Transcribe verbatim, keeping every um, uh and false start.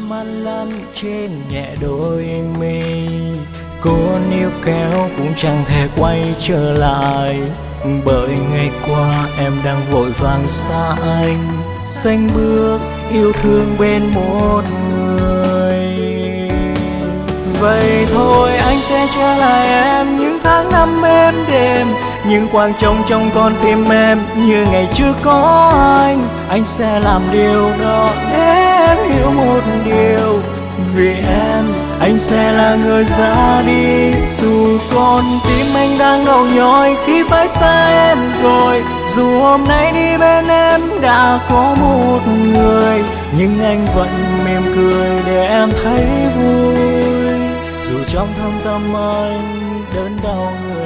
mắt lăn trên nhẹ đôi mi. Cô níu kéo cũng chẳng thể quay trở lại, bởi ngày qua em đang vội vàng xa anh, xanh bước yêu thương bên một người. Vậy thôi anh sẽ trả lại em những tháng năm êm đềm, những khoảng trống trong con tim em như ngày trước có anh. Anh sẽ làm điều đó để em hiểu một điều, vì em anh sẽ là người ra đi. Dù con tim anh đang đau nhói khi phải xa em rồi, dù hôm nay đi bên em đã có một người, nhưng anh vẫn mỉm cười để em thấy vui. Dù trong thâm tâm anh đớn đau người